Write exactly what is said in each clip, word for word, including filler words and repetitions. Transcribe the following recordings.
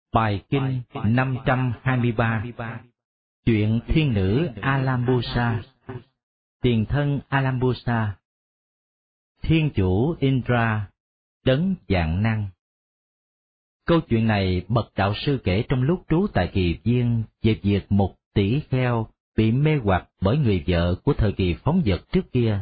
Bài kinh năm trăm hai mươi ba. Chuyện thiên nữ Alambusa. Tiền thân Alambusa. Thiên chủ Indra, đấng vạn năng. Câu chuyện này bậc đạo sư kể trong lúc trú tại Kỳ Viên về việc một tỷ kheo bị mê hoặc bởi người vợ của thời kỳ phóng dật trước kia.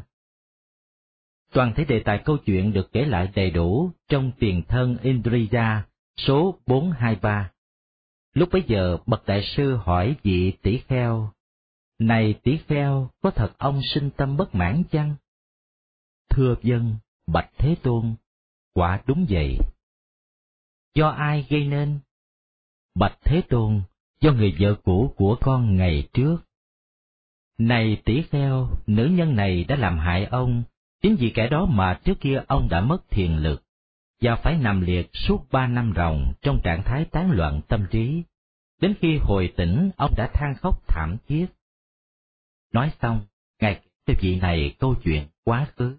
Toàn thể đề tài câu chuyện được kể lại đầy đủ trong Tiền thân Indriya số bốn trăm hai mươi ba. Lúc bấy giờ bậc đại sư hỏi vị tỷ kheo: "Này tỷ kheo, có thật ông sinh tâm bất mãn chăng?" "Thưa vâng, bạch Thế Tôn, quả đúng vậy." "Do ai gây nên?" "Bạch Thế Tôn, do người vợ cũ của con ngày trước." "Này tỷ kheo, nữ nhân này đã làm hại ông, chính vì kẻ đó mà trước kia ông đã mất thiền lực, và phải nằm liệt suốt ba năm ròng trong trạng thái tán loạn tâm trí. Đến khi hồi tỉnh, ông đã than khóc thảm thiết." Nói xong, Ngài kể cho vị này câu chuyện quá khứ.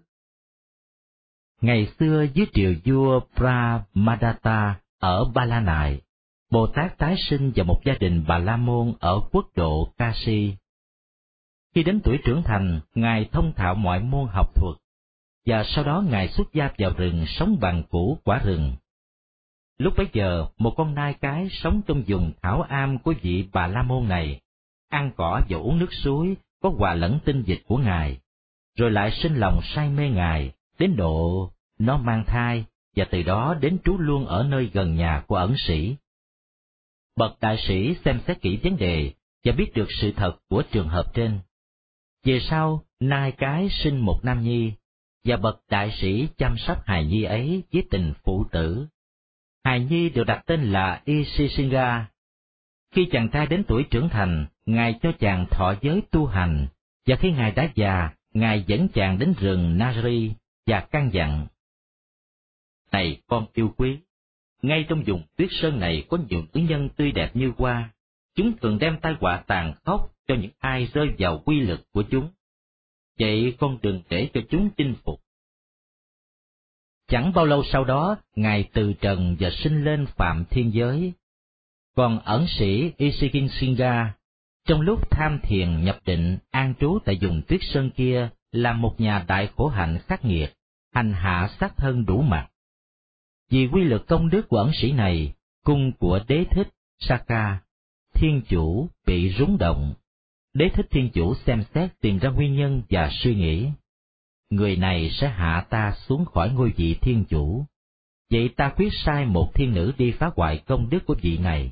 Ngày xưa dưới triều vua Brahmadatta ở Ba La Nại, Bồ Tát tái sinh vào một gia đình Bà La Môn ở quốc độ Kashi. Khi đến tuổi trưởng thành, Ngài thông thạo mọi môn học thuật, và sau đó Ngài xuất gia vào rừng sống bằng củ quả rừng. Lúc bấy giờ, một con nai cái sống trong vùng thảo am của vị Bà La Môn này, ăn cỏ và uống nước suối có hòa lẫn tinh dịch của Ngài, rồi lại sinh lòng say mê Ngài, đến độ nó mang thai, và từ đó đến trú luôn ở nơi gần nhà của ẩn sĩ. Bậc đại sĩ xem xét kỹ vấn đề và biết được sự thật của trường hợp trên. Về sau, nai cái sinh một nam nhi, và bậc đại sĩ chăm sóc hài nhi ấy với tình phụ tử. Hài nhi được đặt tên là Isisinga. Khi chàng trai đến tuổi trưởng thành, Ngài cho chàng thọ giới tu hành, và khi Ngài đã già, Ngài dẫn chàng đến rừng Nari và căn dặn: "Này con yêu quý, ngay trong vùng tuyết sơn này có nhiều nữ nhân tươi đẹp như hoa, chúng thường đem tai họa tàn khốc cho những ai rơi vào quy lực của chúng. Vậy con đừng để cho chúng chinh phục." Chẳng bao lâu sau đó, Ngài từ trần và sinh lên phạm thiên giới. Còn ẩn sĩ Isikinsinga, trong lúc tham thiền nhập định an trú tại vùng tuyết sơn kia, là một nhà đại khổ hạnh khắc nghiệt, hành hạ sát thân đủ mặt. Vì quy lực công đức của ẩn sĩ này, cung của Đế Thích Saka, thiên chủ, bị rúng động. Đế Thích thiên chủ xem xét tìm ra nguyên nhân và suy nghĩ: người này sẽ hạ ta xuống khỏi ngôi vị thiên chủ. Vậy ta quyết sai một thiên nữ đi phá hoại công đức của vị này.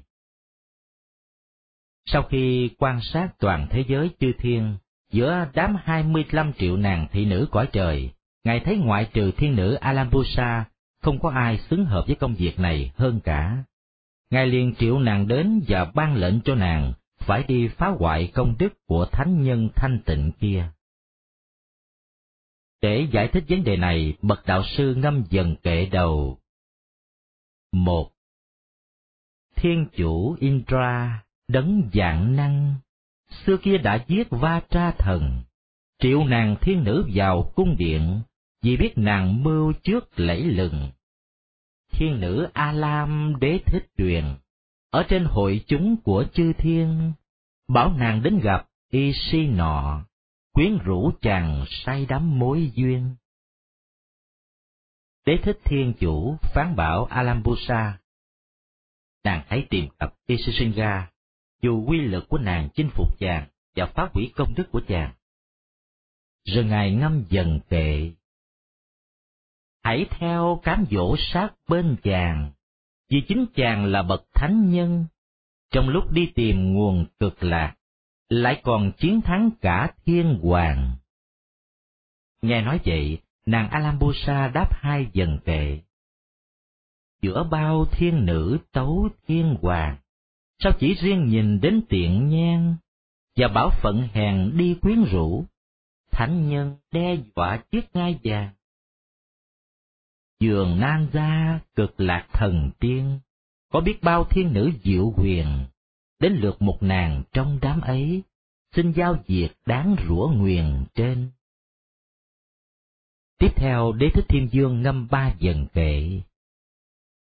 Sau khi quan sát toàn thế giới chư thiên, giữa đám hai mươi lăm triệu nàng thị nữ cõi trời, Ngài thấy ngoại trừ thiên nữ Alambusa, không có ai xứng hợp với công việc này hơn cả. Ngài liền triệu nàng đến và ban lệnh cho nàng phải đi phá hoại công đức của thánh nhân thanh tịnh kia. Để giải thích vấn đề này, bậc đạo sư ngâm dần kệ đầu. Một. Thiên chủ Indra, đấng vạn năng, xưa kia đã giết Vatra thần, triệu nàng thiên nữ vào cung điện, vì biết nàng mưu trước lẫy lừng. Thiên nữ A-lam Đế Thích truyền, ở trên hội chúng của chư thiên, bảo nàng đến gặp y si nọ, quyến rũ chàng say đắm mối duyên. Đế Thích thiên chủ phán bảo Alambusa: nàng hãy tìm gặp Isisinga, dù quy lực của nàng chinh phục chàng và phá hủy công đức của chàng. Rồi Ngài ngâm dần kệ: hãy theo cám dỗ sát bên chàng, vì chính chàng là bậc thánh nhân, trong lúc đi tìm nguồn cực lạc, lại còn chiến thắng cả thiên hoàng. Nghe nói vậy, nàng Alambusa đáp hai dần kệ: giữa bao thiên nữ tấu thiên hoàng, sao chỉ riêng nhìn đến tiện nhan, và bảo phận hèn đi quyến rũ, thánh nhân đe dọa chiếc ngai vàng. Giường nan gia cực lạc thần tiên, có biết bao thiên nữ diệu huyền, đến lượt một nàng trong đám ấy, xin giao việc đáng rủa nguyền trên. Tiếp theo Đế Thích Thiên Vương ngâm ba dần kệ: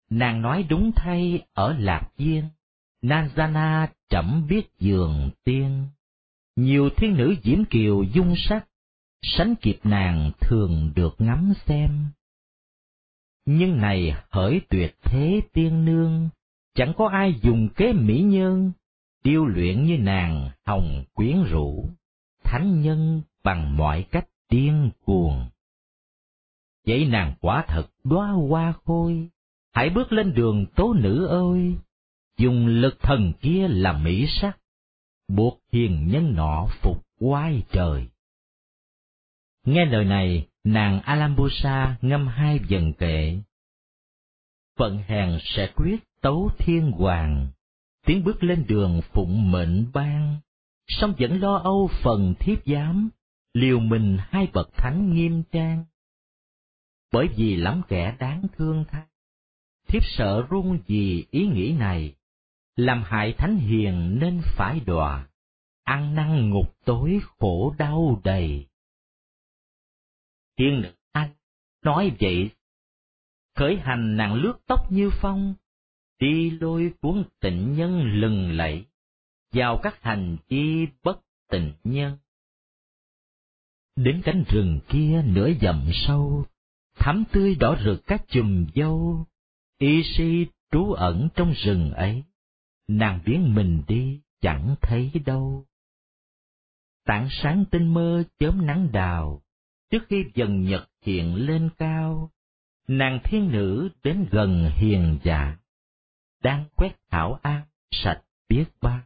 Nàng nói đúng thay ở Lạc Viên, Nanjana trẫm biết giường tiên. Nhiều thiên nữ diễm kiều dung sắc, sánh kịp nàng thường được ngắm xem. Nhưng này hỡi tuyệt thế tiên nương, chẳng có ai dùng kế mỹ nhân, điêu luyện như nàng hồng quyến rũ, thánh nhân bằng mọi cách điên cuồng. Vậy nàng quả thật đóa hoa khôi, hãy bước lên đường tố nữ ơi, dùng lực thần kia làm mỹ sắc, buộc hiền nhân nọ phục oai trời. Nghe lời này, nàng Alambusa ngâm hai vần kệ. Phận hèn sẽ quyết tấu thiên hoàng, tiến bước lên đường phụng mệnh ban, song vẫn lo âu phần thiếp giám, liều mình hai bậc thánh nghiêm trang. Bởi vì lắm kẻ đáng thương thay, thiếp sợ run vì ý nghĩ này, làm hại thánh hiền nên phải đọa, ăn năn ngục tối khổ đau đầy. Thiên nữ anh nói vậy, khởi hành nàng lướt tóc như phong, đi lôi cuốn tịnh nhân lừng lẫy, vào các hành chi bất tịnh nhân. Đến cánh rừng kia nửa dặm sâu, thắm tươi đỏ rực các chùm dâu, y si trú ẩn trong rừng ấy, nàng biến mình đi chẳng thấy đâu. Tảng sáng tinh mơ chớm nắng đào, trước khi dần nhật hiện lên cao, nàng thiên nữ đến gần hiền dạ, đang quét thảo an sạch biết bao.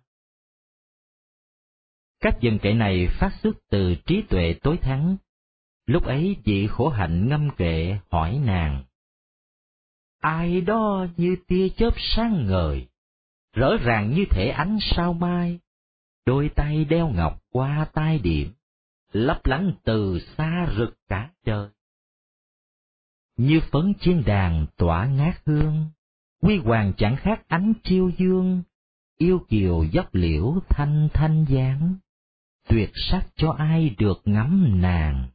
Các vần kệ này phát xuất từ trí tuệ tối thắng. Lúc ấy vị khổ hạnh ngâm kệ hỏi nàng: ai đó như tia chớp sáng ngời, rõ ràng như thể ánh sao mai, đôi tay đeo ngọc qua tai điểm, lấp lánh từ xa rực cả trời. Như phấn chiên đàn tỏa ngát hương, huy hoàng chẳng khác ánh chiêu dương, yêu kiều dốc liễu thanh thanh dáng, tuyệt sắc cho ai được ngắm nàng.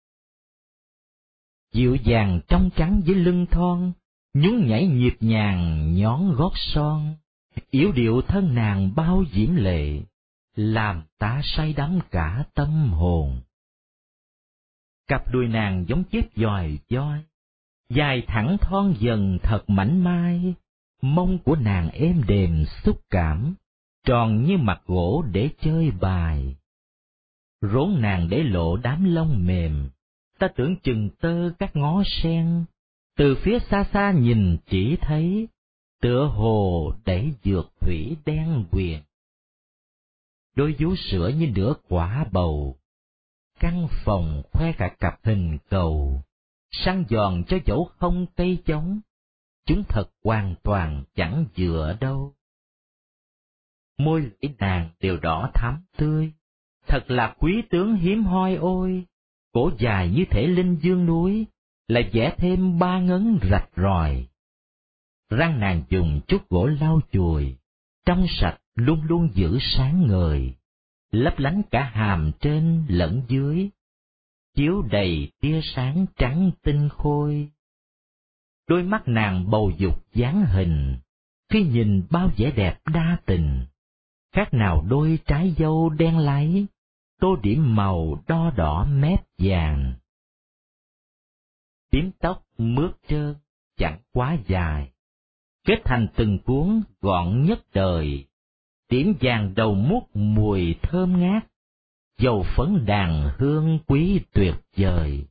Dịu dàng trong trắng với lưng thon, nhún nhảy nhịp nhàng nhón gót son, yểu điệu thân nàng bao diễm lệ, làm ta say đắm cả tâm hồn. Cặp đùi nàng giống chiếc giòi voi, dài thẳng thon dần thật mảnh mai, mông của nàng êm đềm xúc cảm, tròn như mặt gỗ để chơi bài. Rốn nàng để lộ đám lông mềm, ta tưởng chừng tơ các ngó sen, từ phía xa xa nhìn chỉ thấy, tựa hồ đẩy dược thủy đen quyền. Đôi vú sữa như nửa quả bầu, căn phòng khoe cả cặp hình cầu, săn giòn cho dẫu không cây chống, chúng thật hoàn toàn chẳng dựa đâu. Môi lưỡi nàng đều đỏ thắm tươi, thật là quý tướng hiếm hoi ôi, cổ dài như thể linh dương núi, lại vẽ thêm ba ngấn rạch ròi. Răng nàng dùng chút gỗ lau chùi, trong sạch luôn luôn giữ sáng ngời, lấp lánh cả hàm trên lẫn dưới, chiếu đầy tia sáng trắng tinh khôi. Đôi mắt nàng bầu dục dáng hình, khi nhìn bao vẻ đẹp đa tình, khác nào đôi trái dâu đen láy, tô điểm màu đo đỏ mép vàng. Bím tóc mướt trơn, chẳng quá dài, kết thành từng cuốn gọn nhất đời, điểm vàng đầu mút mùi thơm ngát, dầu phấn đàn hương quý tuyệt vời.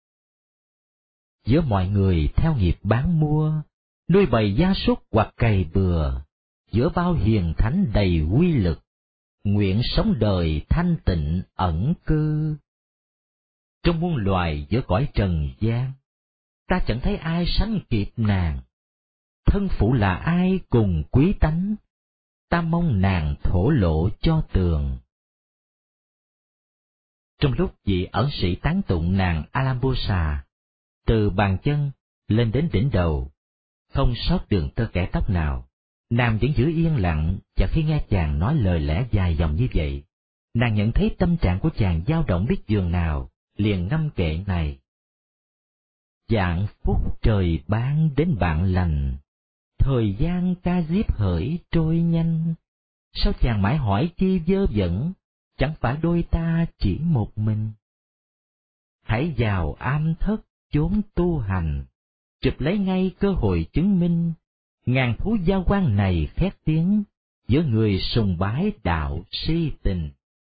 Giữa mọi người theo nghiệp bán mua, nuôi bầy gia súc hoặc cày bừa, giữa bao hiền thánh đầy quy lực, nguyện sống đời thanh tịnh ẩn cư. Trong muôn loài giữa cõi trần gian, ta chẳng thấy ai sánh kịp nàng. Thân phụ là ai cùng quý tánh, ta mong nàng thổ lộ cho tường. Trong lúc vị ẩn sĩ tán tụng nàng Alambusa, từ bàn chân lên đến đỉnh đầu, không sót đường tơ kẻ tóc nào, nàng vẫn giữ yên lặng, và khi nghe chàng nói lời lẽ dài dòng như vậy, nàng nhận thấy tâm trạng của chàng dao động biết giường nào, liền ngâm kệ này: Vạn phúc trời ban đến bạn lành, Thời gian ca diếp hỡi trôi nhanh, sao chàng mãi hỏi chi vơ vẩn, chẳng phải đôi ta chỉ một mình. Hãy vào am thất chốn tu hành, chụp lấy ngay cơ hội chứng minh, ngàn thú giao quan này khét tiếng, giữa người sùng bái đạo si tình.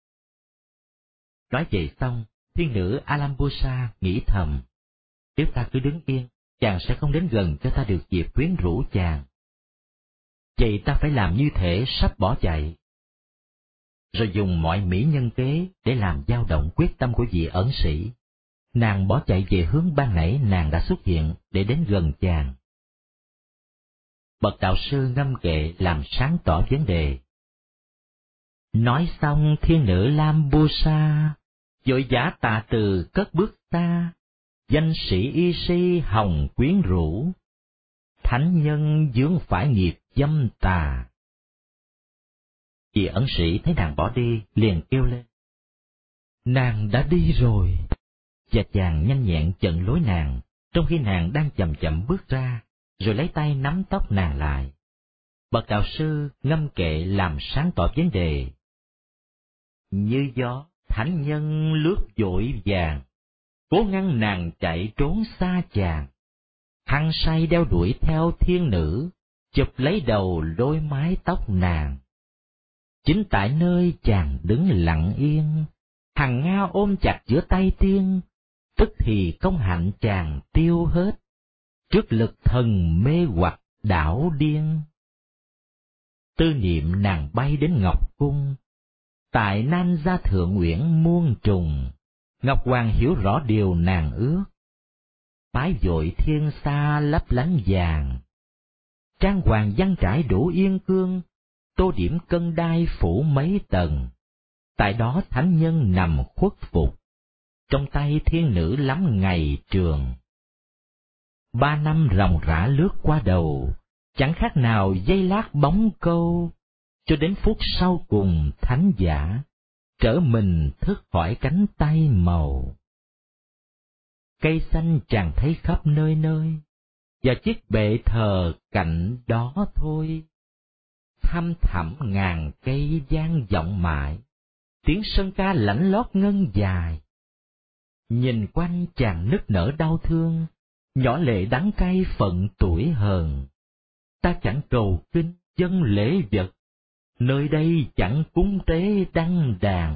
Nói vậy xong, thiên nữ Alambusa nghĩ thầm, nếu ta cứ đứng yên, chàng sẽ không đến gần cho ta được dịp quyến rũ chàng. Vậy ta phải làm như thể sắp bỏ chạy. Rồi dùng mọi mỹ nhân kế để làm dao động quyết tâm của vị ẩn sĩ. Nàng bỏ chạy về hướng ban nãy nàng đã xuất hiện để đến gần chàng. Bậc đạo sư ngâm kệ làm sáng tỏ vấn đề. Nói xong thiên nữ Lambusa, vội vã tạ từ cất bước xa, danh sĩ y si hồng quyến rũ, thánh nhân vướng phải nghiệp dâm tà. Vị ẩn sĩ thấy nàng bỏ đi liền kêu lên, nàng đã đi rồi. Và chàng nhanh nhẹn chặn lối nàng, trong khi nàng đang chậm chậm bước ra, rồi lấy tay nắm tóc nàng lại. Bậc đạo sư ngâm kệ làm sáng tỏ vấn đề. Như gió, thánh nhân lướt vội vàng, cố ngăn nàng chạy trốn xa chàng. Hăng say đeo đuổi theo thiên nữ, chụp lấy đầu đôi mái tóc nàng. Chính tại nơi chàng đứng lặng yên, hằng nga ôm chặt giữa tay tiên, tức thì công hạnh chàng tiêu hết, trước lực thần mê hoặc đảo điên. Tư niệm nàng bay đến Ngọc Cung, tại Nam Gia Thượng Uyển muôn trùng, Ngọc Hoàng hiểu rõ điều nàng ước. Bái vội thiên sa lấp lánh vàng, trang hoàng văn trải đủ yên cương, tô điểm cân đai phủ mấy tầng. Tại đó thánh nhân nằm khuất phục, trong tay thiên nữ lắm ngày trường. Ba năm ròng rã lướt qua đầu, chẳng khác nào giây lát bóng câu, cho đến phút sau cùng thánh giả, trở mình thức khỏi cánh tay màu. Cây xanh chàng thấy khắp nơi nơi, và chiếc bệ thờ cạnh đó thôi. Thăm thẳm ngàn cây vang vọng mãi, tiếng sơn ca lãnh lót ngân dài. Nhìn quanh chàng nức nở đau thương, nhỏ lệ đắng cay phận tuổi hờn. Ta chẳng cầu kinh dâng lễ vật, nơi đây chẳng cúng tế đăng đàn.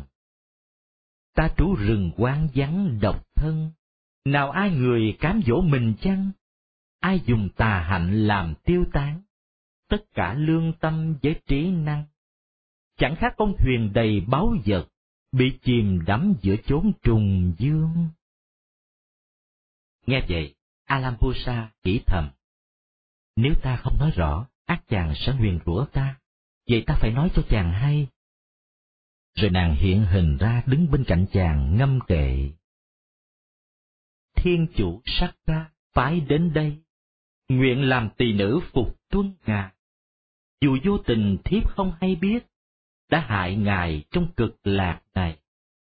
Ta trú rừng hoang vắng độc thân, nào ai người cám dỗ mình chăng? Ai dùng tà hạnh làm tiêu tán, tất cả lương tâm với trí năng. Chẳng khác con thuyền đầy báu vật, bị chìm đắm giữa chốn trùng dương. Nghe vậy, Alambusa nghĩ thầm, nếu ta không nói rõ, ắt chàng sẽ nguyền rủa ta, vậy ta phải nói cho chàng hay. Rồi nàng hiện hình ra đứng bên cạnh chàng ngâm kệ. Thiên chủ sắc ta phái đến đây, nguyện làm tỳ nữ phục tuân ngài. Dù vô tình thiếp không hay biết, đã hại ngài trong cực lạc này.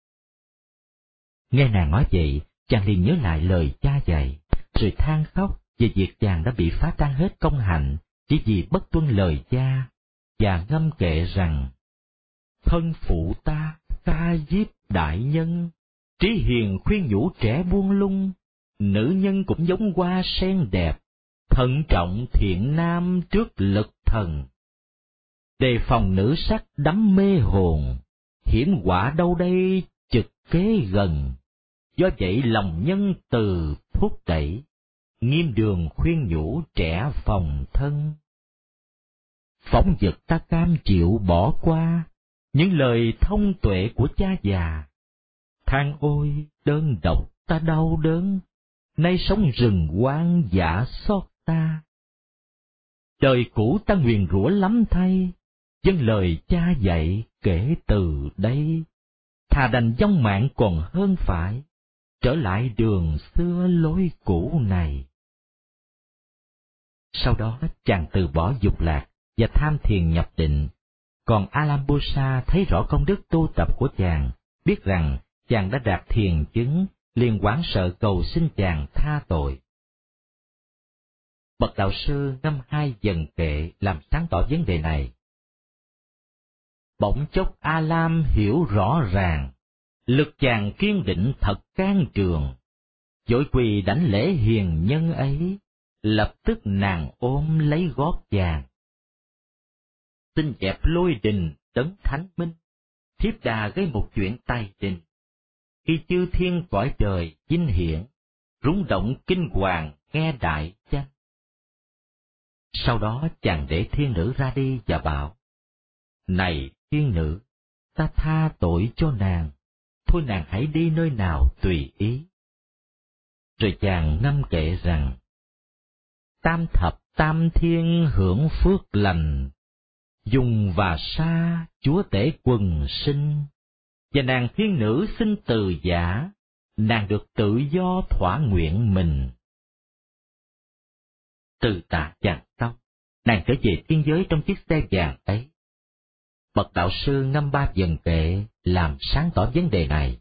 Nghe nàng nói vậy, chàng liền nhớ lại lời cha dạy, rồi than khóc về việc chàng đã bị phá tan hết công hạnh chỉ vì bất tuân lời cha, và ngâm kệ rằng: thân phụ ta ca diếp đại nhân, trí hiền khuyên nhủ trẻ buông lung, nữ nhân cũng giống hoa sen đẹp, thận trọng thiện nam trước lực thần. Đề phòng nữ sắc đắm mê hồn, hiểm họa đâu đây trực kế gần. Do vậy lòng nhân từ thúc đẩy, nghiêm đường khuyên nhủ trẻ phòng thân. Phóng dật ta cam chịu bỏ qua những lời thông tuệ của cha già. Than ôi đơn độc ta đau đớn, nay sống rừng hoang dã xót ta. Đời cũ ta nguyền rủa lắm thay, dâng lời cha dạy kể từ đây. Thà đành vong mạng còn hơn phải, trở lại đường xưa lối cũ này. Sau đó chàng từ bỏ dục lạc và tham thiền nhập định. Còn Alambusa thấy rõ công đức tu tập của chàng, biết rằng chàng đã đạt thiền chứng, liền hoảng sợ cầu xin chàng tha tội. Bậc đạo sư ngâm hai dần kệ làm sáng tỏ vấn đề này. Bỗng chốc A Lam hiểu rõ ràng, lực chàng kiên định thật can trường, vội quỳ đảnh lễ hiền nhân ấy, lập tức nàng ôm lấy gót chàng. Xin dẹp lôi đình tấn thánh minh, thiếp đà gây một chuyện tài đình. Khi chư thiên cõi trời vinh hiển, rung động kinh hoàng nghe đại danh. Sau đó chàng để thiên nữ ra đi và bảo: Này thiên nữ, ta tha tội cho nàng, thôi nàng hãy đi nơi nào tùy ý. Rồi chàng ngâm kệ rằng: Tam thập tam thiên hưởng phước lành, dùng và sa chúa tể quần sinh, và nàng thiên nữ xin từ giả, nàng được tự do thỏa nguyện mình. Từ tạ chàng xong, nàng trở về thiên giới trong chiếc xe vàng ấy. Bậc đạo sư ngâm ba dần kệ làm sáng tỏ vấn đề này.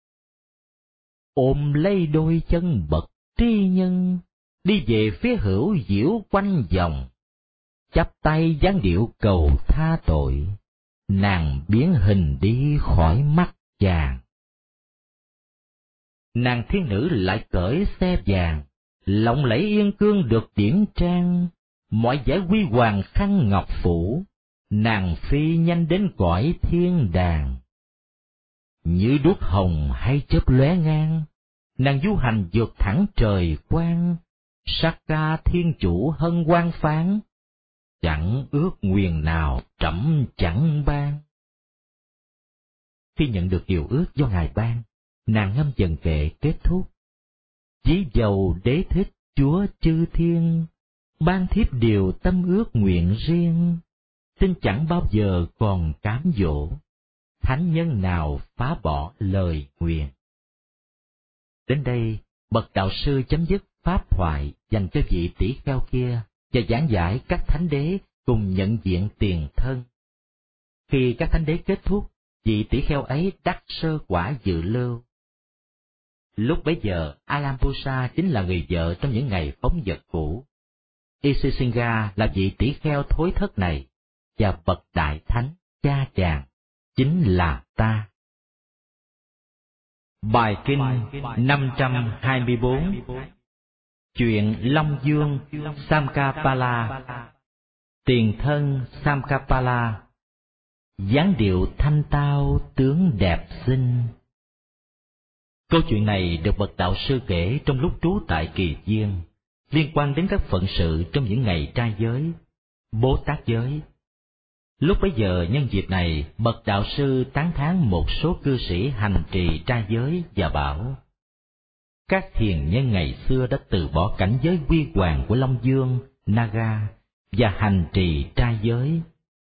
Ôm lấy đôi chân bậc tri nhân, đi về phía hữu diễu quanh vòng, chắp tay dáng điệu cầu tha tội, nàng biến hình đi khỏi mắt chàng. Nàng thiên nữ lại cởi xe vàng, lộng lẫy yên cương được điển trang, mọi vẻ huy hoàng khăn ngọc phủ, nàng phi nhanh đến cõi thiên đàng. Như đuốc hồng hay chớp lóe ngang, nàng du hành vượt thẳng trời quang, sắc ca thiên chủ hân hoan phán, chẳng ước nguyền nào trẫm chẳng ban. Khi nhận được điều ước do Ngài ban, nàng ngâm dần kệ kết thúc: Ví dầu đế thích chúa chư thiên, ban thiếp điều tâm ước nguyện riêng, xin chẳng bao giờ còn cám dỗ, thánh nhân nào phá bỏ lời nguyện. Đến đây, bậc đạo sư chấm dứt pháp thoại dành cho vị tỷ kheo kia và giảng giải các thánh đế cùng nhận diện tiền thân. Khi các thánh đế kết thúc, vị tỷ kheo ấy đắc sơ quả dự lưu. Lúc bấy giờ, Alampusa chính là người vợ trong những ngày phóng dật cũ. Isisinga là vị tỷ kheo thối thất này, và bậc đại thánh, cha chàng, chính là ta. Bài kinh năm trăm hai mươi bốn. Chuyện Long Dương Samkapala. Tiền thân Samkapala, dáng điệu thanh tao tướng đẹp xinh. Câu chuyện này được bậc đạo sư kể trong lúc trú tại Kỳ Viên, liên quan đến các phận sự trong những ngày trai giới, Bố Tát giới. Lúc bấy giờ nhân dịp này, bậc đạo sư tán thán một số cư sĩ hành trì trai giới và bảo: Các hiền nhân ngày xưa đã từ bỏ cảnh giới huy hoàng của Long Dương, Naga và hành trì trai giới.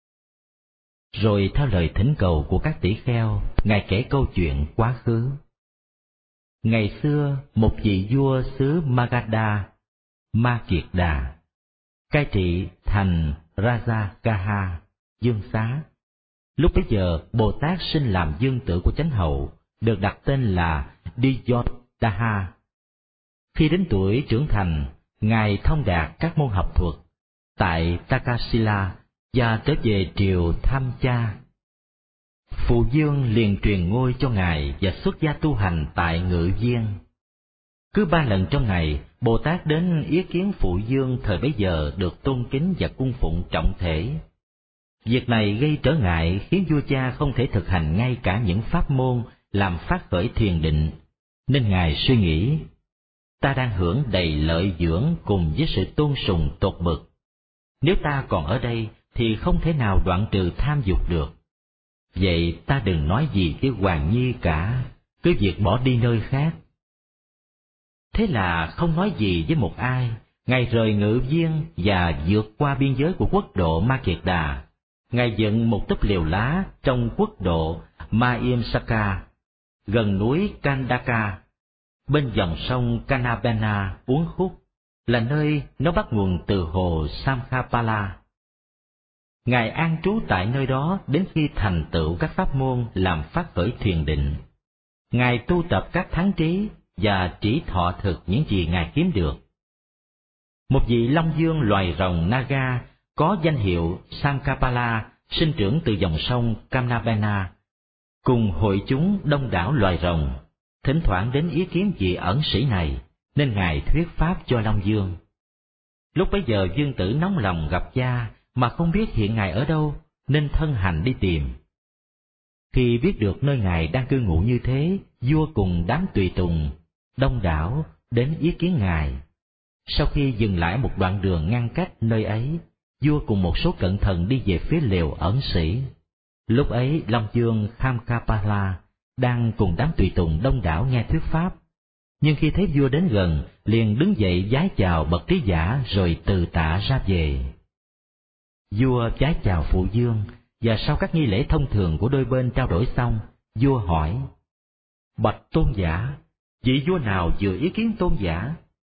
Rồi theo lời thỉnh cầu của các tỷ kheo, Ngài kể câu chuyện quá khứ. Ngày xưa, một vị vua xứ Magadha, Ma Kiệt Đà, cai trị thành Rajagaha, Dương Xá. Lúc bấy giờ, Bồ Tát sinh làm dương tử của chánh hậu, được đặt tên là Diyodha. Khi đến tuổi trưởng thành, Ngài thông đạt các môn học thuật tại Takasila và trở về triều Tham Cha. Phụ vương liền truyền ngôi cho Ngài và xuất gia tu hành tại Ngự Viên. Cứ ba lần trong ngày, Bồ Tát đến ý kiến phụ vương thời bấy giờ được tôn kính và cung phụng trọng thể. Việc này gây trở ngại khiến vua cha không thể thực hành ngay cả những pháp môn làm phát khởi thiền định, nên Ngài suy nghĩ: ta đang hưởng đầy lợi dưỡng cùng với sự tôn sùng tột bực. Nếu ta còn ở đây thì không thể nào đoạn trừ tham dục được. Vậy ta đừng nói gì với Hoàng Nhi cả, cứ việc bỏ đi nơi khác. Thế là không nói gì với một ai, Ngài rời Ngự Viên và vượt qua biên giới của quốc độ Ma Kiệt Đà. Ngài dựng một túp lều lá trong quốc độ Maimsaka, gần núi Kandaka, bên dòng sông Kanabena uốn khúc, là nơi nó bắt nguồn từ hồ Samkapala. Ngài an trú tại nơi đó đến khi thành tựu các pháp môn làm phát khởi thiền định. Ngài tu tập các thắng trí và chỉ thọ thực những gì Ngài kiếm được. Một vị long dương loài rồng Naga có danh hiệu Samkapala sinh trưởng từ dòng sông Kamnabena, cùng hội chúng đông đảo loài rồng, thỉnh thoảng đến ý kiến vị ẩn sĩ này, nên ngài thuyết pháp cho Long Dương. Lúc bấy giờ Dương Tử nóng lòng gặp cha mà không biết hiện ngài ở đâu, nên thân hành đi tìm. Khi biết được nơi ngài đang cư ngụ như thế, vua cùng đám tùy tùng đông đảo đến ý kiến ngài. Sau khi dừng lại một đoạn đường ngăn cách nơi ấy, vua cùng một số cận thần đi về phía lều ẩn sĩ. Lúc ấy Long Dương Khamkapala đang cùng đám tùy tùng đông đảo nghe thuyết pháp, nhưng khi thấy vua đến gần, liền đứng dậy vái chào bậc trí giả rồi từ tạ ra về. Vua vái chào phụ vương, và sau các nghi lễ thông thường của đôi bên trao đổi xong, vua hỏi: Bạch tôn giả, vị vua nào vừa ý kiến tôn giả?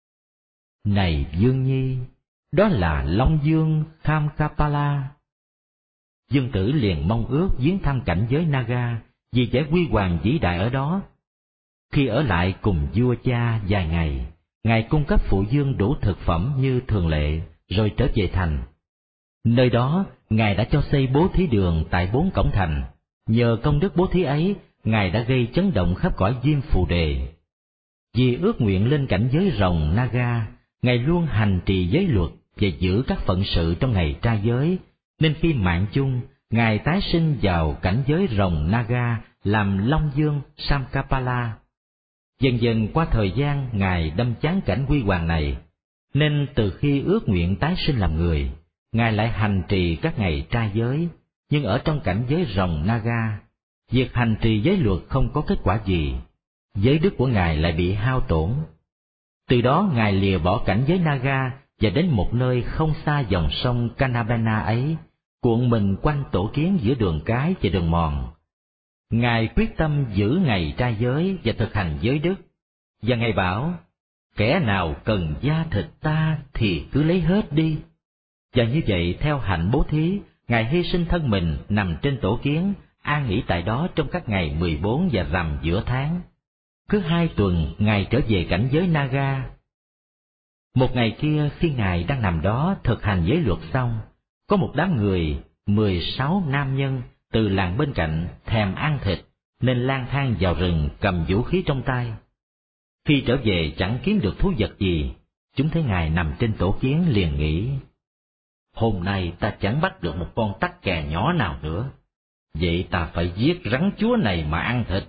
Này Dương Nhi, đó là Long Dương Khamkapala. Dương Tử liền mong ước viếng thăm cảnh giới Naga, vì vẻ huy hoàng vĩ đại ở đó. Khi ở lại cùng vua cha vài ngày, ngài cung cấp phụ vương đủ thực phẩm như thường lệ, rồi trở về thành. Nơi đó, ngài đã cho xây bố thí đường tại bốn cổng thành. Nhờ công đức bố thí ấy, ngài đã gây chấn động khắp cõi Diêm Phù Đề. Vì ước nguyện lên cảnh giới rồng Naga, ngài luôn hành trì giới luật và giữ các phận sự trong ngày trai giới, nên khi mạng chung, ngài tái sinh vào cảnh giới rồng Naga làm Long Dương Samkapala. Dần dần qua thời gian, ngài đâm chán cảnh huy hoàng này, nên từ khi ước nguyện tái sinh làm người, ngài lại hành trì các ngày trai giới. Nhưng ở trong cảnh giới rồng Naga, việc hành trì giới luật không có kết quả gì, giới đức của ngài lại bị hao tổn. Từ đó ngài lìa bỏ cảnh giới Naga và đến một nơi không xa dòng sông Kanabena ấy, cuộn mình quanh tổ kiến giữa đường cái và đường mòn. Ngài quyết tâm giữ ngày trai giới và thực hành giới đức, và ngài bảo: kẻ nào cần da thịt ta thì cứ lấy hết đi. Và như vậy, theo hạnh bố thí, ngài hy sinh thân mình nằm trên tổ kiến, an nghỉ tại đó trong các ngày mười bốn và rằm giữa tháng. Cứ hai tuần ngài trở về cảnh giới Naga. Một ngày kia, khi ngài đang nằm đó thực hành giới luật xong, có một đám người mười sáu nam nhân từ làng bên cạnh thèm ăn thịt, nên lang thang vào rừng cầm vũ khí trong tay. Khi trở về chẳng kiếm được thú vật gì, chúng thấy ngài nằm trên tổ kiến liền nghĩ: hôm nay ta chẳng bắt được một con tắc kè nhỏ nào nữa, vậy ta phải giết rắn chúa này mà ăn thịt.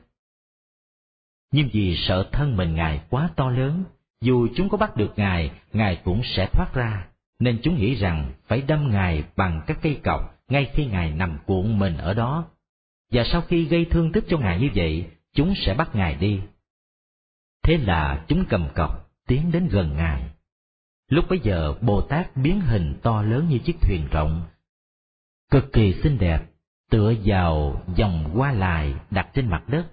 Nhưng vì sợ thân mình ngài quá to lớn, dù chúng có bắt được ngài, ngài cũng sẽ thoát ra, nên chúng nghĩ rằng phải đâm ngài bằng các cây cọc ngay khi ngài nằm cuộn mình ở đó. Và sau khi gây thương tích cho ngài như vậy, chúng sẽ bắt ngài đi. Thế là chúng cầm cọc tiến đến gần ngài. Lúc bấy giờ Bồ Tát biến hình to lớn như chiếc thuyền rộng, cực kỳ xinh đẹp, tựa vào dòng hoa lài đặt trên mặt đất.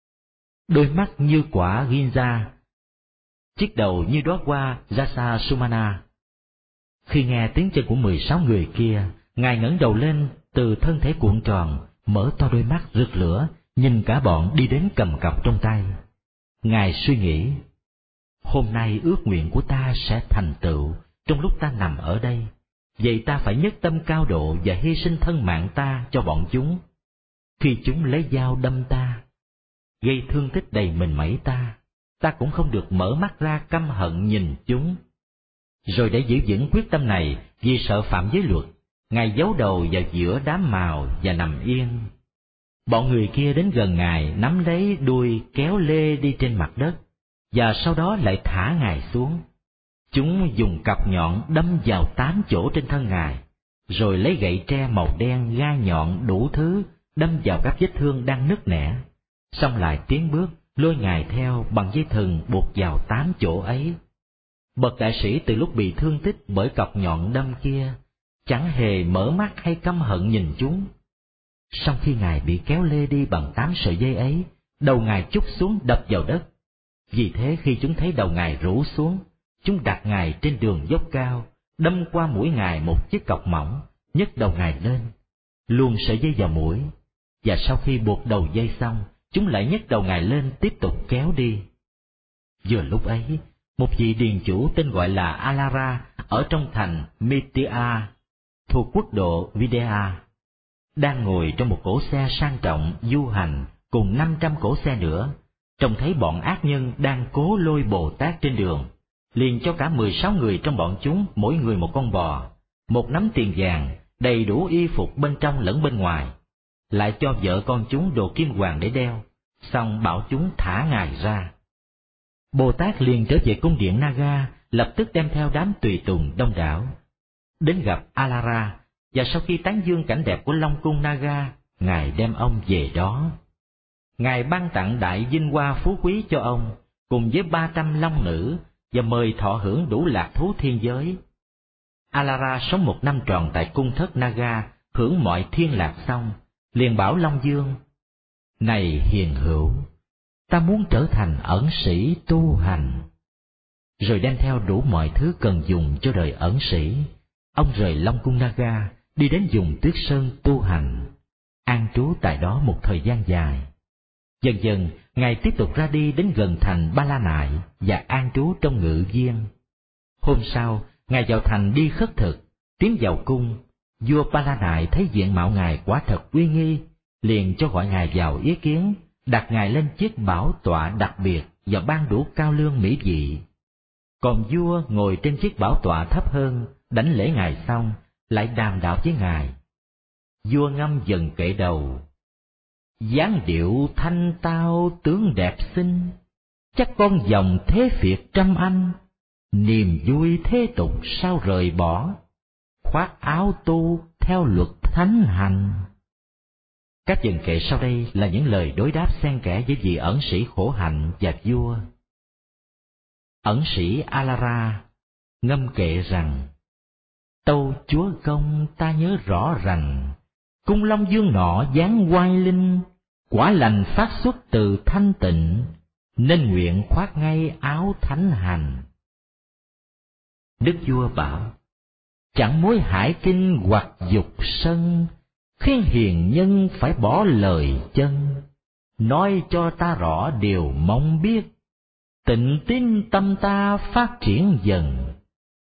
Đôi mắt như quả Ginza, chiếc đầu như đóa hoa Rasa Sumana. Khi nghe tiếng chân của mười sáu người kia, ngài ngẩng đầu lên từ thân thể cuộn tròn, mở to đôi mắt rực lửa, nhìn cả bọn đi đến cầm cọc trong tay. Ngài suy nghĩ: hôm nay ước nguyện của ta sẽ thành tựu trong lúc ta nằm ở đây, vậy ta phải nhất tâm cao độ và hy sinh thân mạng ta cho bọn chúng. Khi chúng lấy dao đâm ta, gây thương tích đầy mình mẩy ta, ta cũng không được mở mắt ra căm hận nhìn chúng. Rồi để giữ vững quyết tâm này, vì sợ phạm giới luật, ngài giấu đầu vào giữa đám màu và nằm yên. Bọn người kia đến gần ngài, nắm lấy đuôi kéo lê đi trên mặt đất, và sau đó lại thả ngài xuống. Chúng dùng cặp nhọn đâm vào tám chỗ trên thân ngài, rồi lấy gậy tre màu đen gai nhọn đủ thứ đâm vào các vết thương đang nứt nẻ, xong lại tiến bước lôi ngài theo bằng dây thừng buộc vào tám chỗ ấy. Bậc đại sĩ từ lúc bị thương tích bởi cọc nhọn đâm kia, chẳng hề mở mắt hay căm hận nhìn chúng. Sau khi ngài bị kéo lê đi bằng tám sợi dây ấy, đầu ngài trút xuống đập vào đất. Vì thế khi chúng thấy đầu ngài rũ xuống, chúng đặt ngài trên đường dốc cao, đâm qua mũi ngài một chiếc cọc mỏng, nhấc đầu ngài lên, luồn sợi dây vào mũi, và sau khi buộc đầu dây xong, chúng lại nhấc đầu ngài lên tiếp tục kéo đi. Vừa lúc ấy, một vị điền chủ tên gọi là Alara ở trong thành Mithya thuộc quốc độ Vidya, đang ngồi trong một cỗ xe sang trọng du hành cùng năm trăm cỗ xe nữa, trông thấy bọn ác nhân đang cố lôi Bồ Tát trên đường, liền cho cả mười sáu người trong bọn chúng mỗi người một con bò, một nắm tiền vàng, đầy đủ y phục bên trong lẫn bên ngoài, lại cho vợ con chúng đồ kim hoàng để đeo, xong bảo chúng thả ngài ra. Bồ Tát liền trở về cung điện Naga, lập tức đem theo đám tùy tùng đông đảo, đến gặp Alara, và sau khi tán dương cảnh đẹp của Long cung Naga, ngài đem ông về đó. Ngài ban tặng đại vinh hoa phú quý cho ông, cùng với ba trăm long nữ, và mời thọ hưởng đủ lạc thú thiên giới. Alara sống một năm tròn tại cung thất Naga, hưởng mọi thiên lạc xong, liền bảo Long Dương: Này hiền hữu, ta muốn trở thành ẩn sĩ tu hành. Rồi đem theo đủ mọi thứ cần dùng cho đời ẩn sĩ, ông rời Long cung Naga, đi đến vùng Tuyết Sơn tu hành, an trú tại đó một thời gian dài. Dần dần, ngài tiếp tục ra đi đến gần thành Ba La Nại và an trú trong ngự viên. Hôm sau, ngài vào thành đi khất thực, tiến vào cung. Vua Ba La Nại thấy diện mạo ngài quả thật uy nghi, liền cho gọi ngài vào ý kiến, đặt ngài lên chiếc bảo tọa đặc biệt và ban đủ cao lương mỹ vị. Còn vua ngồi trên chiếc bảo tọa thấp hơn, đảnh lễ ngài xong, lại đàm đạo với ngài. Vua ngâm dần kệ đầu: Dáng điệu thanh tao tướng đẹp xinh, chắc con dòng thế phiệt trăm anh, niềm vui thế tục sao rời bỏ, khoác áo tu theo luật thánh hành. Các dần kệ sau đây là những lời đối đáp xen kẽ với vị ẩn sĩ khổ hạnh và vua. Ẩn sĩ Alara ngâm kệ rằng: Tâu chúa công ta nhớ rõ rằng, cung Long Dương nọ dáng oai linh, quả lành phát xuất từ thanh tịnh, nên nguyện khoác ngay áo thánh hành. Đức vua bảo: Chẳng mối hải kinh hoặc dục sân, khiến hiền nhân phải bỏ lời chân, nói cho ta rõ điều mong biết, tịnh tín tâm ta phát triển dần.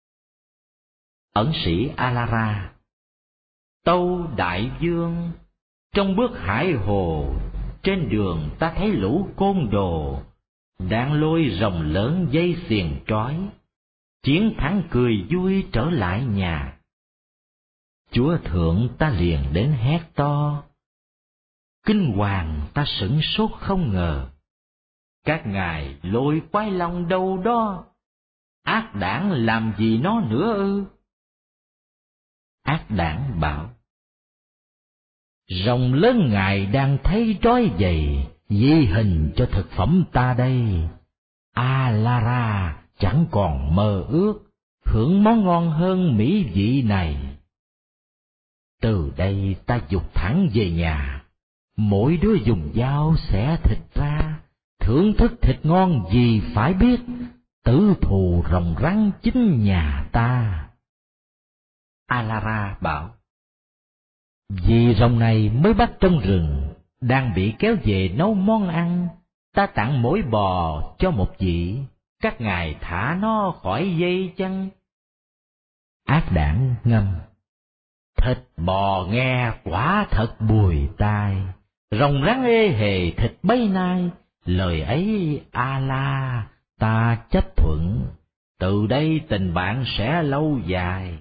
Ẩn sĩ Alara: Tâu đại vương, trong bước hải hồ, trên đường ta thấy lũ côn đồ đang lôi rồng lớn dây xiềng trói, chiến thắng cười vui trở lại nhà. Chúa thượng ta liền đến hét to, kinh hoàng ta sửng sốt không ngờ, các ngài lôi quái long đâu đó, ác đảng làm gì nó nữa ư? Ác đảng bảo: Rồng lớn ngài đang thấy trói dày, di hình cho thực phẩm ta đây. Alara chẳng còn mơ ước, hưởng món ngon hơn mỹ vị này. Từ đây ta dục thẳng về nhà, mỗi đứa dùng dao xẻ thịt ra, thưởng thức thịt ngon gì phải biết, tử thù rồng rắn chính nhà ta. Alara bảo: Vì rồng này mới bắt trong rừng, đang bị kéo về nấu món ăn, ta tặng mỗi bò cho một vị, các ngài thả nó khỏi dây chăng? Ác đảng ngâm: Thịt bò nghe quả thật bùi tai, rồng rắn ê hề thịt bấy nay, lời ấy A-la ta chấp thuận, từ đây tình bạn sẽ lâu dài.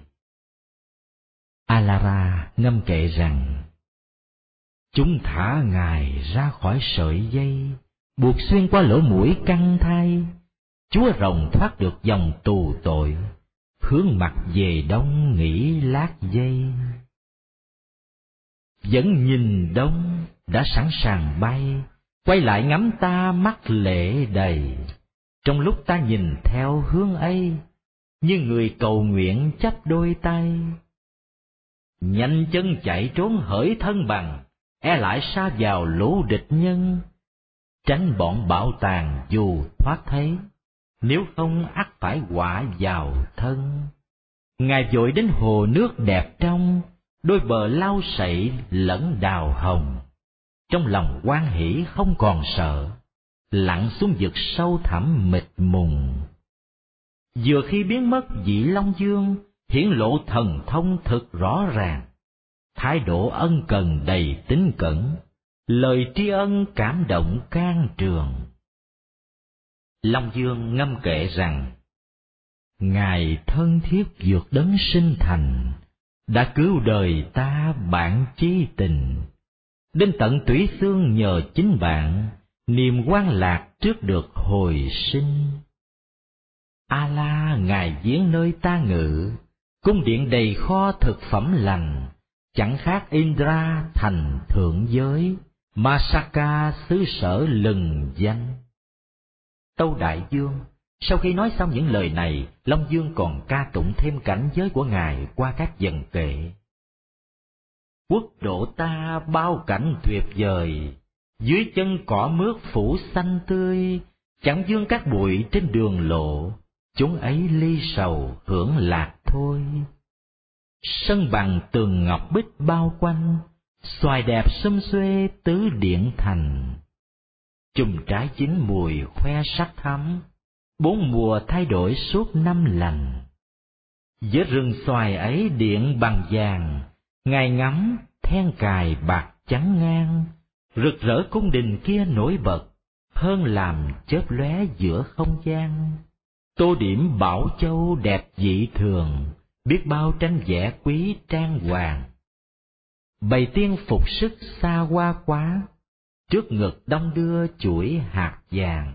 Alara ngâm kệ rằng: Chúng thả ngài ra khỏi sợi dây, buộc xuyên qua lỗ mũi căng thai, chúa rồng thoát được dòng tù tội, hướng mặt về đông nghỉ lát giây. Vẫn nhìn đông đã sẵn sàng bay, quay lại ngắm ta mắt lệ đầy, trong lúc ta nhìn theo hướng ấy, như người cầu nguyện chắp đôi tay. Nhanh chân chạy trốn hỡi thân bằng, e lại sa vào lũ địch nhân, tránh bọn bạo tàn dù thoát thấy, nếu không ắt phải họa vào thân. Ngài vội đến hồ nước đẹp trong, đôi bờ lau sậy lẫn đào hồng, trong lòng hoan hỷ không còn sợ, lặn xuống vực sâu thẳm mịt mùng. Vừa khi biến mất vị Long Dương, hiển lộ thần thông thực rõ ràng, thái độ ân cần đầy tín cẩn, lời tri ân cảm động can trường. Long Dương ngâm kệ rằng: Ngài thân thiết vượt đấng sinh thành, đã cứu đời ta bản chí tình. Đến tận tủy xương nhờ chính bạn, niềm hoan lạc trước được hồi sinh. A-la Ngài viếng nơi ta ngự, cung điện đầy kho thực phẩm lành, chẳng khác Indra thành thượng giới, Masaka xứ sở lừng danh. Tâu Đại Dương, sau khi nói xong những lời này, Long Dương còn ca tụng thêm cảnh giới của Ngài qua các dần kệ. Quốc độ ta bao cảnh tuyệt vời, dưới chân cỏ mướt phủ xanh tươi, chẳng vương các bụi trên đường lộ, chúng ấy ly sầu hưởng lạc thôi. Sân bằng tường ngọc bích bao quanh, xoài đẹp xum xuê tứ điện thành. Chùm trái chín mùi khoe sắc thắm, bốn mùa thay đổi suốt năm lành. Giữa rừng xoài ấy điện bằng vàng, Ngài ngắm then cài bạc trắng ngang, rực rỡ cung đình kia nổi bật, hơn làm chớp lóe giữa không gian. Tô điểm Bảo Châu đẹp dị thường, biết bao tranh vẽ quý trang hoàng. Bày tiên phục sức xa hoa quá, trước ngực đong đưa chuỗi hạt vàng.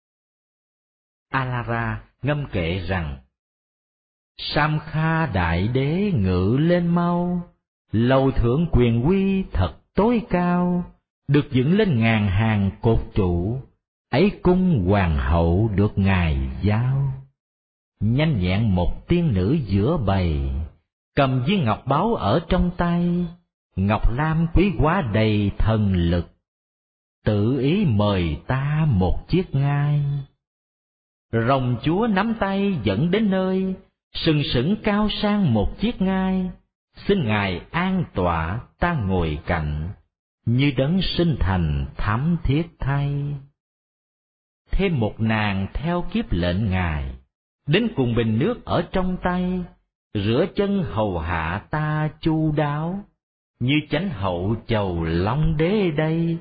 Alara ngâm kệ rằng: Sam Kha đại đế ngự lên mau, lầu thượng quyền quy thật tối cao, được dựng lên ngàn hàng cột trụ, ấy cung hoàng hậu được Ngài giao. Nhanh nhẹn một tiên nữ giữa bầy, cầm viên ngọc báu ở trong tay, ngọc lam quý hóa đầy thần lực, tự ý mời ta một chiếc ngai. Rồng chúa nắm tay dẫn đến nơi, sừng sững cao sang một chiếc ngai, xin Ngài an tọa ta ngồi cạnh, như đấng sinh thành thắm thiết thay. Thêm một nàng theo kiếp lệnh Ngài, đến cùng bình nước ở trong tay, rửa chân hầu hạ ta chu đáo, như chánh hậu chầu Long đế đây.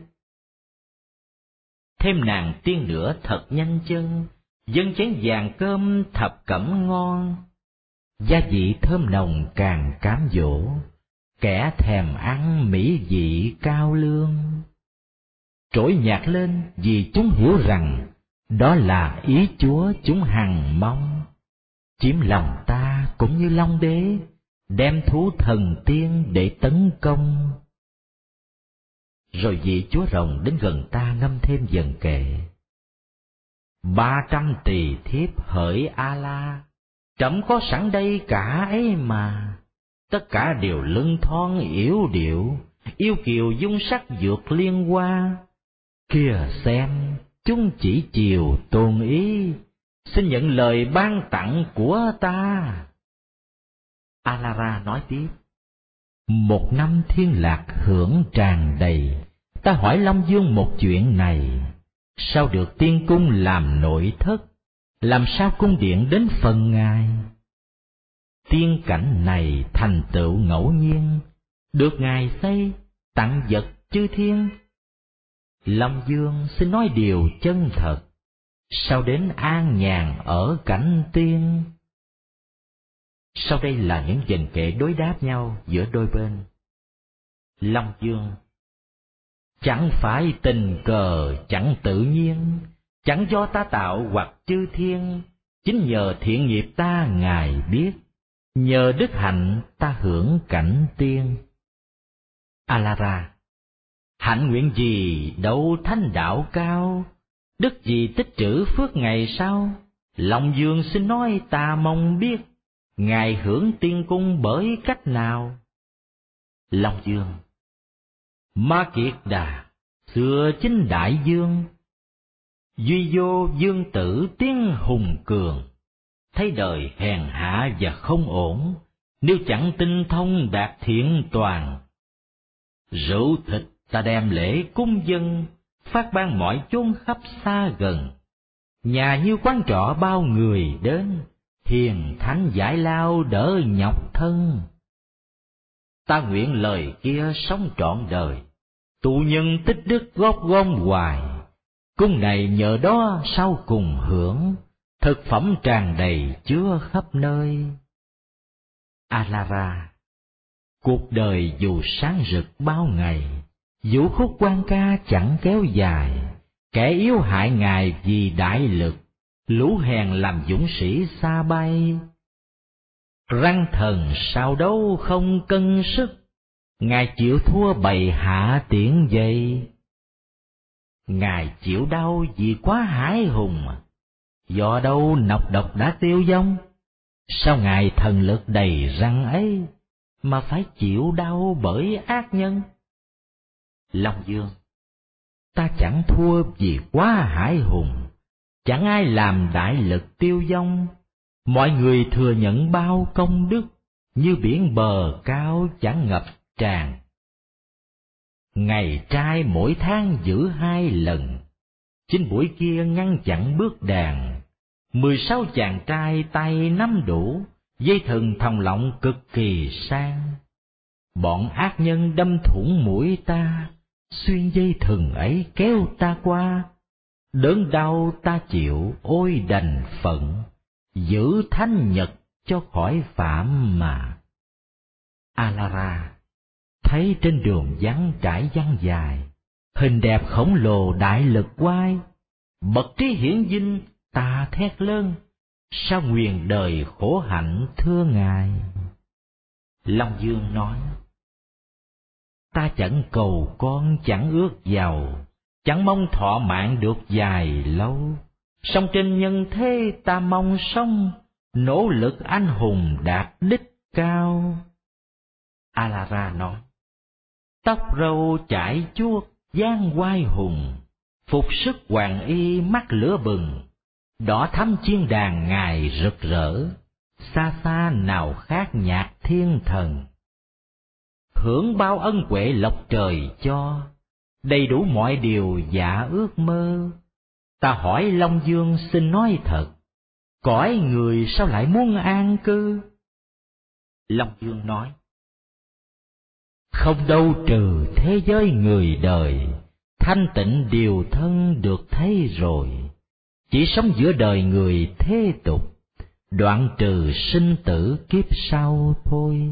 Thêm nàng tiên nữa thật nhanh chân, dâng chén vàng cơm thập cẩm ngon, gia vị thơm nồng càng cám dỗ, kẻ thèm ăn mỹ vị cao lương. Trỗi nhạc lên vì chúng hiểu rằng, đó là ý Chúa chúng hằng mong. Chiếm lòng ta cũng như Long đế, đem thú thần tiên để tấn công. Rồi vị chúa rồng đến gần ta ngâm thêm dần kệ: Ba trăm tỳ thiếp hỡi A-la, trẫm có sẵn đây cả ấy mà. Tất cả đều lưng thon yểu điệu, yêu kiều dung sắc vượt liên hoa. Kìa xem, chúng chỉ chiều tôn ý, xin nhận lời ban tặng của ta. Alara nói tiếp: Một năm thiên lạc hưởng tràn đầy, ta hỏi Long Dương một chuyện này, sao được tiên cung làm nội thất, làm sao cung điện đến phần Ngài? Tiên cảnh này thành tựu ngẫu nhiên, được Ngài xây tặng vật chư thiên. Long Dương xin nói điều chân thật, sao đến an nhàn ở cảnh tiên? Sau đây là những dần kệ đối đáp nhau giữa đôi bên. Long Dương: Chẳng phải tình cờ, chẳng tự nhiên, chẳng do ta tạo hoặc chư thiên, chính nhờ thiện nghiệp ta Ngài biết, nhờ đức hạnh ta hưởng cảnh tiên. Alara: Hạnh nguyện gì đâu thánh đạo cao, đức gì tích trữ phước ngày sau. Long Dương xin nói ta mong biết, Ngài hưởng tiên cung bởi cách nào? Long Dương: Ma Kiệt Đà, xưa chính đại dương, duy vô dương tử tiếng hùng cường, thấy đời hèn hạ và không ổn, nếu chẳng tinh thông đạt thiện toàn. Rượu thịt ta đem lễ cung dân, phát ban mọi chốn khắp xa gần, nhà như quán trọ bao người đến, hiền thánh giải lao đỡ nhọc thân. Ta nguyện lời kia sống trọn đời, tụ nhân tích đức góp gom hoài, cung này nhờ đó sau cùng hưởng, thực phẩm tràn đầy chứa khắp nơi. Alara, cuộc đời dù sáng rực bao ngày, vũ khúc quan ca chẳng kéo dài, kẻ yếu hại Ngài vì đại lực, lũ hèn làm dũng sĩ xa bay. Răng thần sao đâu không cân sức, Ngài chịu thua bầy hạ tiễn dậy. Ngài chịu đau vì quá hải hùng, do đâu nọc độc đã tiêu vong. Sao Ngài thần lực đầy răng ấy, mà phải chịu đau bởi ác nhân? Long Dương, ta chẳng thua vì quá hải hùng, chẳng ai làm đại lực tiêu vong. Mọi người thừa nhận bao công đức, như biển bờ cao chẳng ngập tràn. Ngày trai mỗi tháng giữ hai lần, chính buổi kia ngăn chặn bước đàn. Mười sáu chàng trai tay nắm đủ, dây thừng thòng lọng cực kỳ sang. Bọn ác nhân đâm thủng mũi ta, xuyên dây thừng ấy kéo ta qua. Đớn đau ta chịu ôi đành phận, giữ thánh nhật cho khỏi phạm mà. Alara, thấy trên đường vắng trải dang dài, hình đẹp khổng lồ đại lực oai, bậc trí hiển vinh ta thét lớn, sao nguyền đời khổ hạnh thưa Ngài? Long Dương nói, ta chẳng cầu con chẳng ước giàu, chẳng mong thọ mạng được dài lâu. Song trên nhân thế ta mong sống, nỗ lực anh hùng đạt đích cao. Alara nói, tóc râu chải chuốt dáng oai hùng, phục sức hoàng y mắt lửa bừng, đỏ thắm chiên đàn Ngài rực rỡ, xa xa nào khác nhạc thiên thần. Hưởng bao ân huệ lộc trời cho, đầy đủ mọi điều dạ ước mơ. Ta hỏi Long Dương xin nói thật, cõi người sao lại muốn an cư? Long Dương nói, không đâu trừ thế giới người đời, thanh tịnh điều thân được thấy rồi. Chỉ sống giữa đời người thế tục, đoạn trừ sinh tử kiếp sau thôi.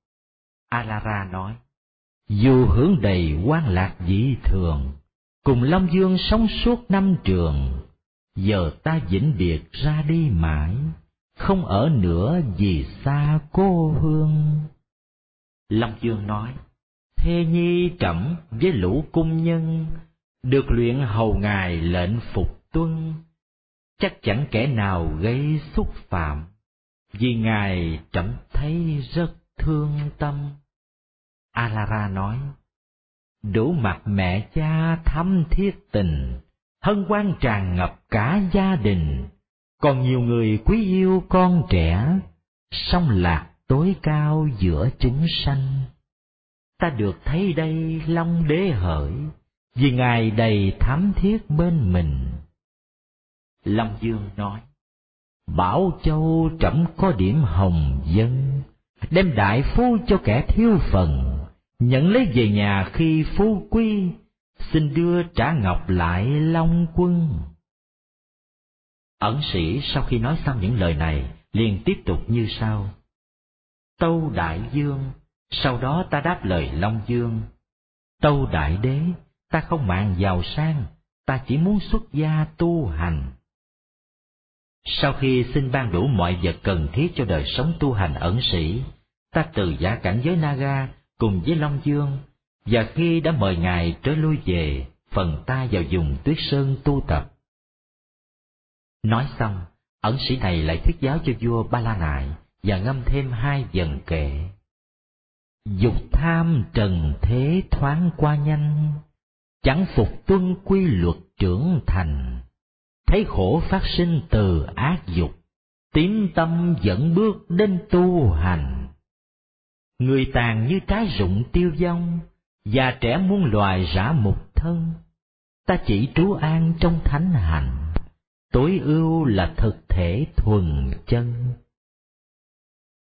Alara nói, dù hưởng đầy quan lạc dĩ thường, cùng Long Dương sống suốt năm trường, giờ ta vĩnh biệt ra đi mãi, không ở nữa vì xa cô hương. Long Dương nói, thê nhi trẫm với lũ cung nhân, được luyện hầu Ngài lệnh phục tuân, chắc chẳng kẻ nào gây xúc phạm, vì Ngài trẫm thấy rất thương tâm. Alara nói, đủ mặt mẹ cha thắm thiết tình, hân hoan tràn ngập cả gia đình, còn nhiều người quý yêu con trẻ, song lạc tối cao giữa chúng sanh. Ta được thấy đây Long Đế hỡi, vì Ngài đầy thắm thiết bên mình. Long Dương nói, Bảo Châu trẫm có điểm hồng dân, đem đại phú cho kẻ thiếu phần, nhận lấy về nhà khi phú quý, xin đưa trả ngọc lại Long Quân. Ẩn sĩ sau khi nói xong những lời này, liền tiếp tục như sau. Tâu Đại Dương, sau đó ta đáp lời Long Dương. Tâu Đại Đế, ta không màng giàu sang, ta chỉ muốn xuất gia tu hành. Sau khi xin ban đủ mọi vật cần thiết cho đời sống tu hành ẩn sĩ, ta từ giả cảnh giới Naga cùng với Long Dương, và khi đã mời Ngài trở lui về, phần ta vào vùng Tuyết Sơn tu tập. Nói xong, ẩn sĩ này lại thuyết giáo cho vua Ba La Nại và ngâm thêm hai vần kệ. Dục tham trần thế thoáng qua nhanh, chẳng phục tuân quy luật trưởng thành. Thấy khổ phát sinh từ ác dục, tín tâm dẫn bước đến tu hành. Người tàn như trái rụng tiêu vong, già trẻ muôn loài rã mục thân. Ta chỉ trú an trong thánh hạnh, tối ưu là thực thể thuần chân.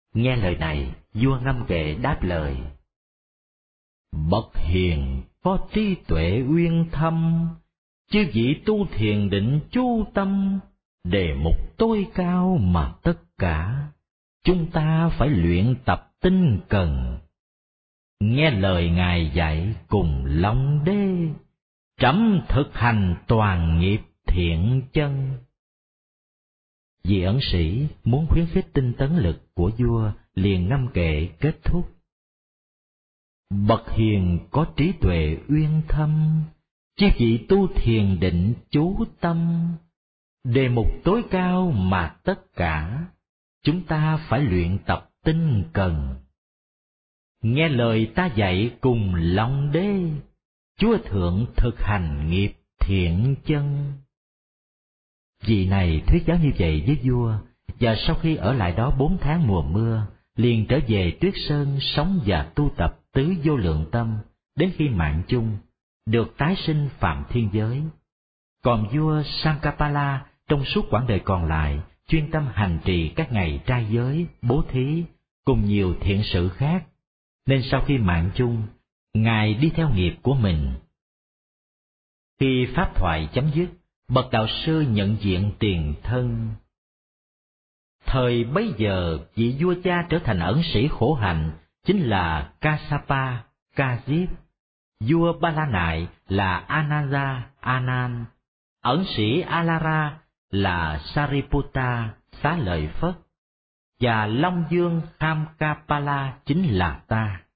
Nghe lời này, vua Ngâm Kệ đáp lời: Bậc hiền có trí tuệ uyên thâm, chư vị tu thiền định chú tâm, đề mục tối cao mà tất cả chúng ta phải luyện tập tinh cần. Nghe lời Ngài dạy cùng lòng đê, trẫm thực hành toàn nghiệp thiện chân. Vị ẩn sĩ muốn khuyến khích tinh tấn lực của vua, liền ngâm kệ kết thúc: Bậc hiền có trí tuệ uyên thâm, chư vị tu thiền định chú tâm, đề mục tối cao mà tất cả chúng ta phải luyện tập tinh cần. Nghe lời ta dạy cùng lòng đê, Chúa Thượng thực hành nghiệp thiện chân. Vị này thuyết giáo như vậy với vua, và sau khi ở lại đó bốn tháng mùa mưa, liền trở về Tuyết Sơn sống và tu tập tứ vô lượng tâm, đến khi mạng chung, được tái sinh phạm thiên giới. Còn vua Sankapala trong suốt quãng đời còn lại, chuyên tâm hành trì các ngày trai giới, bố thí, cùng nhiều thiện sự khác, nên sau khi mạng chung, Ngài đi theo nghiệp của mình. Khi pháp thoại chấm dứt, bậc đạo sư nhận diện tiền thân. Thời bấy giờ, vị vua cha trở thành ẩn sĩ khổ hạnh chính là Kassapa, Kajip. Vua Ba La Nại là Ananda, Anan. Ẩn sĩ Alara là Sariputta, Xá Lợi Phất. Và Long Dương Khamkapala chính là ta.